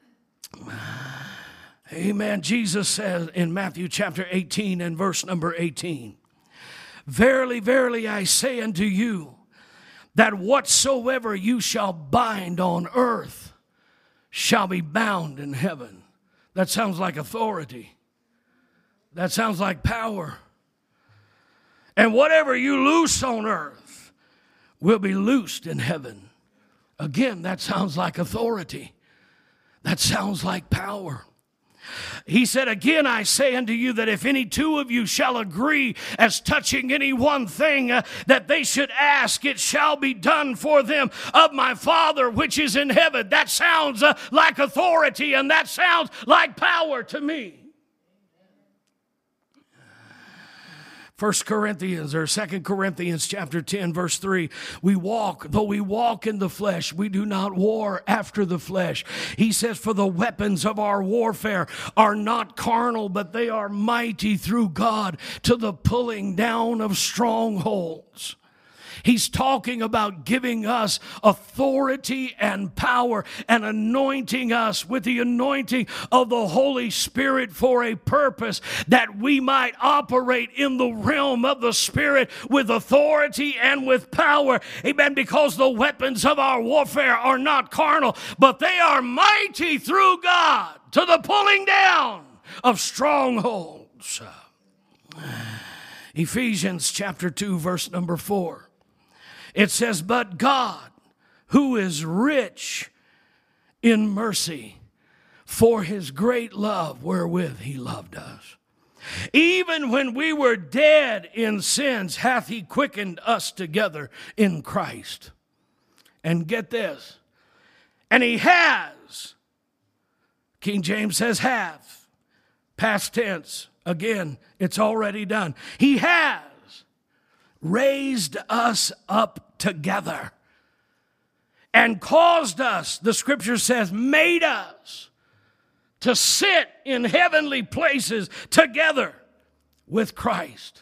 Amen. Jesus says in Matthew chapter eighteen and verse number eighteen, verily, verily, I say unto you, that whatsoever you shall bind on earth shall be bound in heaven. That sounds like authority. That sounds like power. And whatever you loose on earth will be loosed in heaven. Again, that sounds like authority. That sounds like power. He said, again, I say unto you that if any two of you shall agree as touching any one thing uh, that they should ask, it shall be done for them of my Father which is in heaven. That sounds uh, like authority, and that sounds like power to me. First Corinthians or Second Corinthians chapter ten verse three, we walk, though we walk in the flesh, we do not war after the flesh. He says, for the weapons of our warfare are not carnal, but they are mighty through God to the pulling down of strongholds. He's talking about giving us authority and power and anointing us with the anointing of the Holy Spirit for a purpose, that we might operate in the realm of the Spirit with authority and with power. Amen. Because the weapons of our warfare are not carnal, but they are mighty through God to the pulling down of strongholds. Ephesians chapter two verse number four. It says, but God, who is rich in mercy, for his great love wherewith he loved us, even when we were dead in sins, hath he quickened us together in Christ. And get this, and he has, King James says hath, past tense, again, it's already done. He has raised us up together and caused us, the scripture says, made us to sit in heavenly places together with Christ.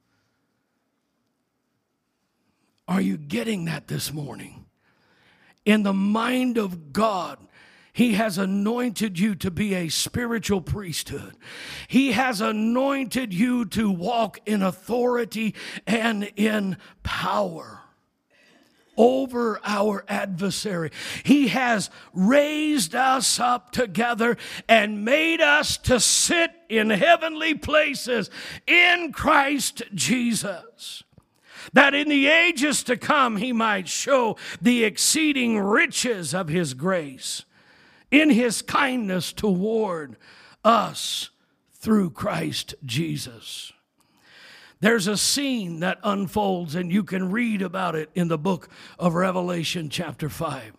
Are you getting that this morning? In the mind of God, he has anointed you to be a spiritual priesthood. He has anointed you to walk in authority and in power over our adversary. He has raised us up together and made us to sit in heavenly places in Christ Jesus, that in the ages to come he might show the exceeding riches of his grace in his kindness toward us through Christ Jesus. There's a scene that unfolds, and you can read about it in the book of Revelation chapter five.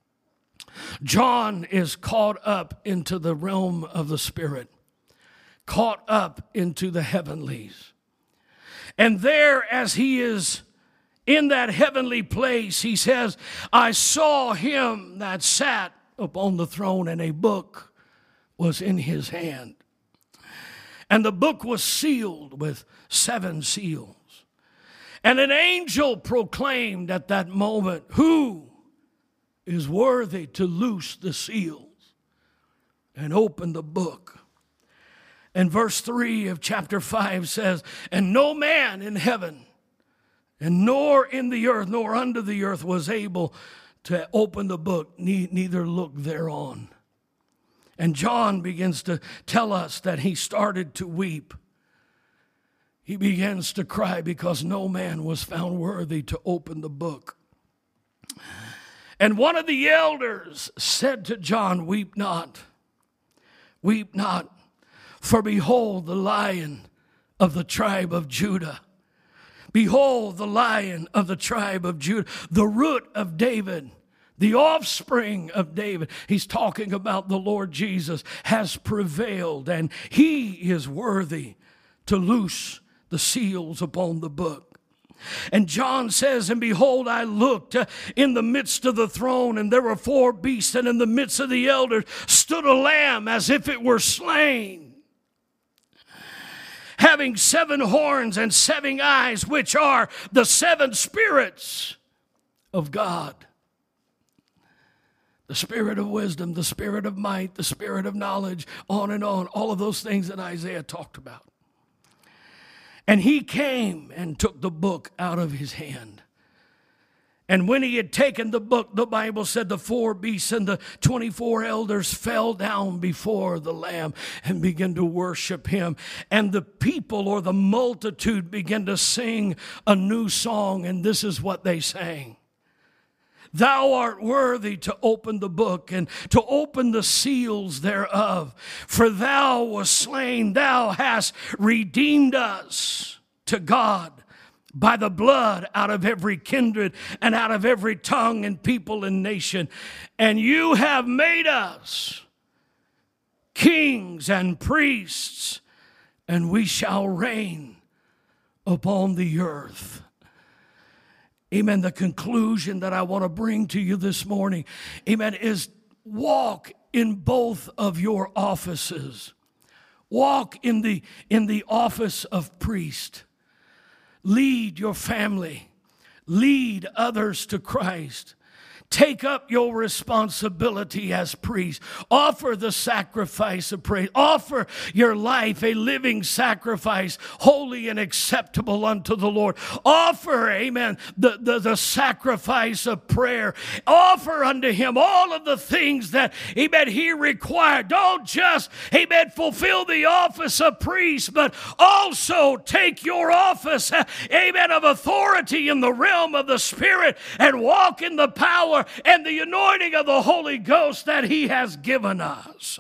John is caught up into the realm of the Spirit, caught up into the heavenlies. And there, as he is in that heavenly place, he says, I saw him that sat upon the throne, and a book was in his hand. And the book was sealed with seven seals. And an angel proclaimed at that moment, who is worthy to loose the seals and open the book? And verse three of chapter five says, and no man in heaven, and nor in the earth, nor under the earth, was able to open the book, neither look thereon. And John begins to tell us that he started to weep. He begins to cry because no man was found worthy to open the book. And one of the elders said to John, weep not, weep not, for behold the Lion of the tribe of Judah. Behold the Lion of the tribe of Judah, the root of David, the offspring of David. He's talking about the Lord Jesus has prevailed, and he is worthy to loose the seals upon the book. And John says, and behold, I looked uh, in the midst of the throne, and there were four beasts, and in the midst of the elders stood a lamb as if it were slain, having seven horns and seven eyes, which are the seven spirits of God. The spirit of wisdom, the spirit of might, the spirit of knowledge, on and on. All of those things that Isaiah talked about. And he came and took the book out of his hand. And when he had taken the book, the Bible said the four beasts and the twenty-four elders fell down before the Lamb and began to worship him. And the people, or the multitude, began to sing a new song. And this is what they sang. Thou art worthy to open the book and to open the seals thereof. For thou wast slain, thou hast redeemed us to God by the blood out of every kindred and out of every tongue and people and nation. And you have made us kings and priests, and we shall reign upon the earth. Amen. The conclusion that I want to bring to you this morning, amen, is walk in both of your offices. Walk in the, in the office of priest. Lead your family. Lead others to Christ. Take up your responsibility as priest. Offer the sacrifice of praise. Offer your life a living sacrifice, holy and acceptable unto the Lord. Offer, amen, the, the, the sacrifice of prayer. Offer unto him all of the things that, amen, he required. Don't just, amen, fulfill the office of priest, but also take your office, amen, of authority in the realm of the Spirit and walk in the power and the anointing of the Holy Ghost that he has given us.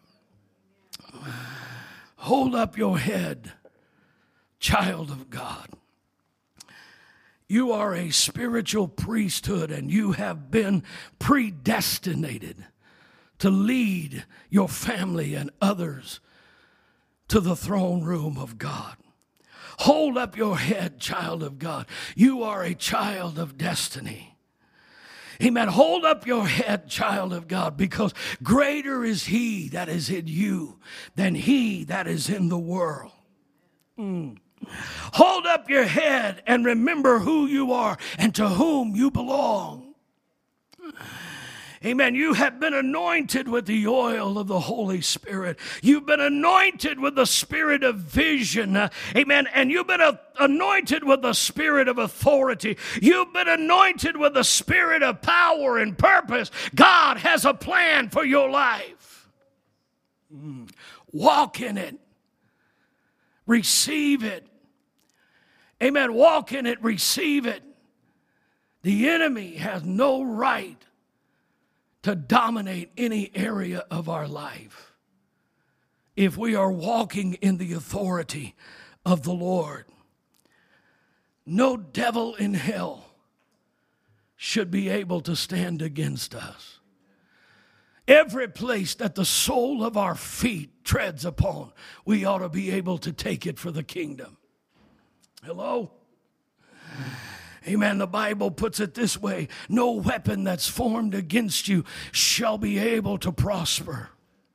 Hold up your head, child of God. You are a spiritual priesthood, and you have been predestinated to lead your family and others to the throne room of God. Hold up your head, child of God. You are a child of destiny. Amen. Hold up your head, child of God, because greater is he that is in you than he that is in the world. Mm. Hold up your head and remember who you are and to whom you belong. Amen. You have been anointed with the oil of the Holy Spirit. You've been anointed with the spirit of vision. Uh, amen. And you've been uh, anointed with the spirit of authority. You've been anointed with the spirit of power and purpose. God has a plan for your life. Mm. Walk in it. Receive it. Amen. Walk in it. Receive it. The enemy has no right to dominate any area of our life if we are walking in the authority of the Lord. No devil in hell should be able to stand against us. Every place that the sole of our feet treads upon, we ought to be able to take it for the kingdom. Hello? Amen. The Bible puts it this way: no weapon that's formed against you shall be able to prosper.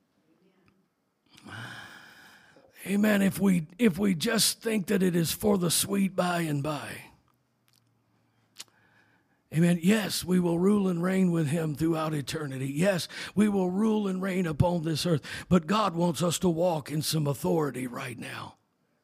Amen. If we if we just think that it is for the sweet by and by. Amen. Yes, we will rule and reign with him throughout eternity. Yes, we will rule and reign upon this earth. But God wants us to walk in some authority right now.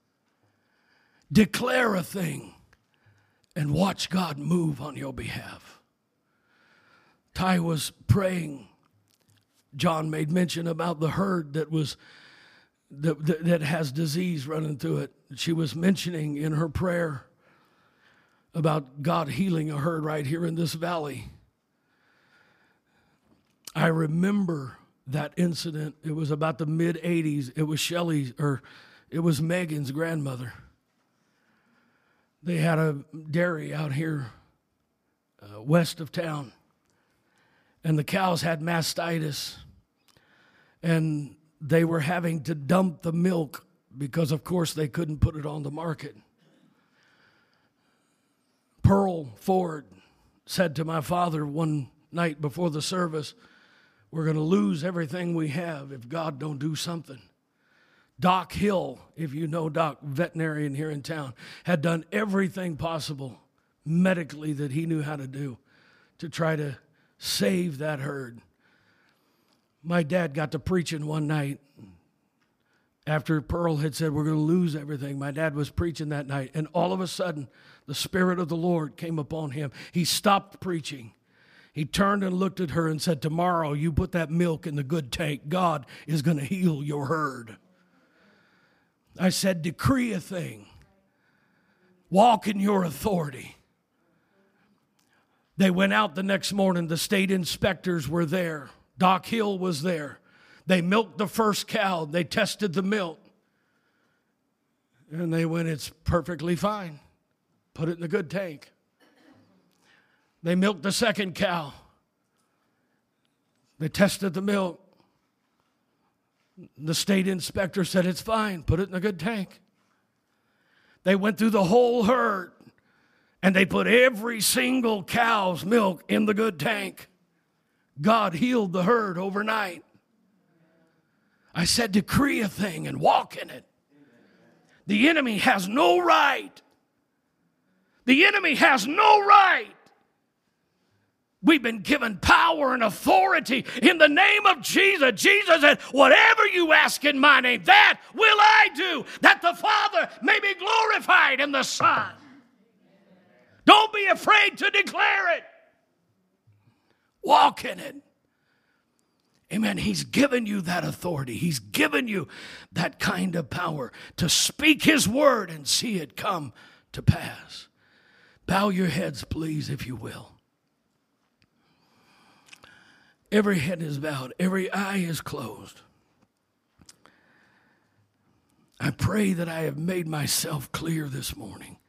Declare a thing and watch God move on your behalf. Ty was praying, John made mention about the herd that was that, that, that has disease running through it. She was mentioning in her prayer about God healing a herd right here in this valley. I remember that incident. It was about the mid eighties. It was Shelley's, or it was Megan's grandmother. They had a dairy out here uh, west of town, and the cows had mastitis, and they were having to dump the milk because, of course, they couldn't put it on the market. Pearl Ford said to my father one night before the service, we're going to lose everything we have if God don't do something. Doc Hill, if you know Doc, veterinarian here in town, had done everything possible medically that he knew how to do to try to save that herd. My dad got to preaching one night after Pearl had said, we're going to lose everything. My dad was preaching that night, and all of a sudden, the Spirit of the Lord came upon him. He stopped preaching. He turned and looked at her and said, tomorrow you put that milk in the good tank. God is going to heal your herd. I said, decree a thing. Walk in your authority. They went out the next morning. The state inspectors were there. Doc Hill was there. They milked the first cow. They tested the milk. And they went, it's perfectly fine. Put it in the good tank. They milked the second cow. They tested the milk. The state inspector said, it's fine. Put it in the good tank. They went through the whole herd, and they put every single cow's milk in the good tank. God healed the herd overnight. I said, decree a thing and walk in it. The enemy has no right. The enemy has no right. We've been given power and authority in the name of Jesus. Jesus said, whatever you ask in my name, that will I do, that the Father may be glorified in the Son. Don't be afraid to declare it. Walk in it. Amen. He's given you that authority. He's given you that kind of power to speak his word and see it come to pass. Bow your heads, please, if you will. Every head is bowed. Every eye is closed. I pray that I have made myself clear this morning.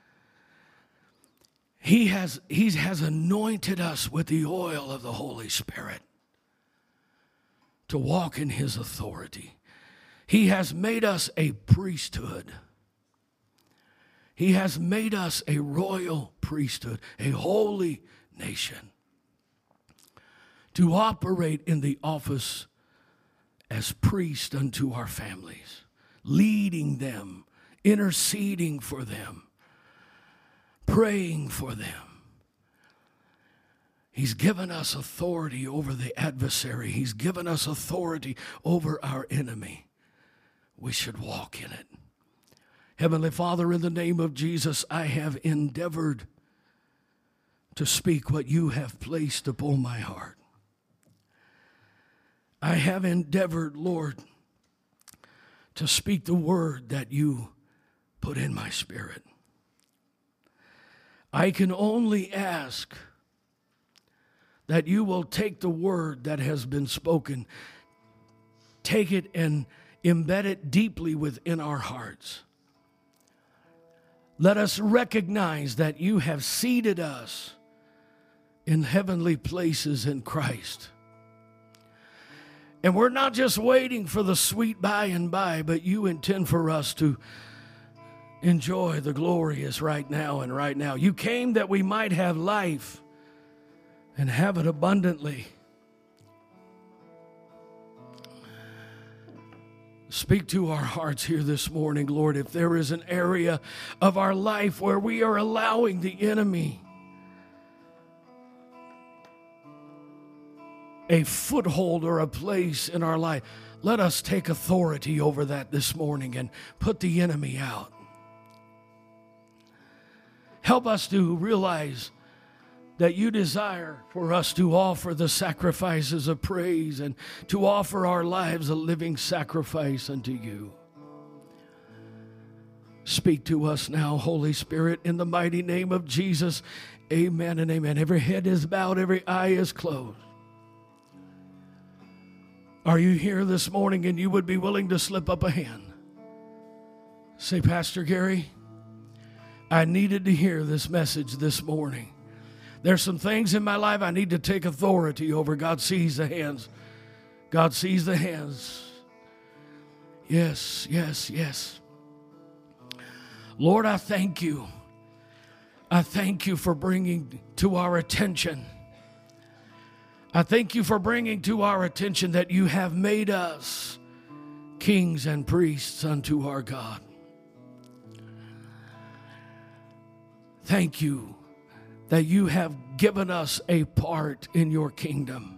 He has, he has anointed us with the oil of the Holy Spirit to walk in his authority. He has made us a priesthood. He has made us a royal priesthood, a holy nation, to operate in the office as priest unto our families, leading them, interceding for them, praying for them. He's given us authority over the adversary. He's given us authority over our enemy. We should walk in it. Heavenly Father, in the name of Jesus, I have endeavored to speak what you have placed upon my heart. I have endeavored, Lord, to speak the word that you put in my spirit. I can only ask that you will take the word that has been spoken, take it and embed it deeply within our hearts. Let us recognize that you have seated us in heavenly places in Christ. And we're not just waiting for the sweet by and by, but you intend for us to enjoy the glorious right now and right now. You came that we might have life and have it abundantly. Speak to our hearts here this morning, Lord. If there is an area of our life where we are allowing the enemy a foothold or a place in our life, let us take authority over that this morning and put the enemy out. Help us to realize that you desire for us to offer the sacrifices of praise and to offer our lives a living sacrifice unto you. Speak to us now, Holy Spirit, in the mighty name of Jesus. Amen and amen. Every head is bowed, every eye is closed. Are you here this morning and you would be willing to slip up a hand? Say, Pastor Gary, I needed to hear this message this morning. There's some things in my life I need to take authority over. God sees the hands. God sees the hands. Yes, yes, yes. Lord, I thank you. I thank you for bringing to our attention. I thank you for bringing to our attention that you have made us kings and priests unto our God. Thank you that you have given us a part in your kingdom.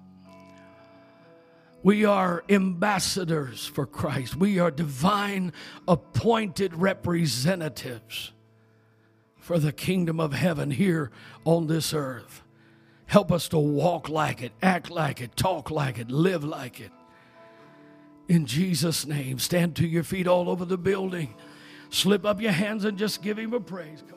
We are ambassadors for Christ. We are divine appointed representatives for the kingdom of heaven here on this earth. Help us to walk like it, act like it, talk like it, live like it. In Jesus' name, stand to your feet all over the building. Slip up your hands and just give him a praise. Come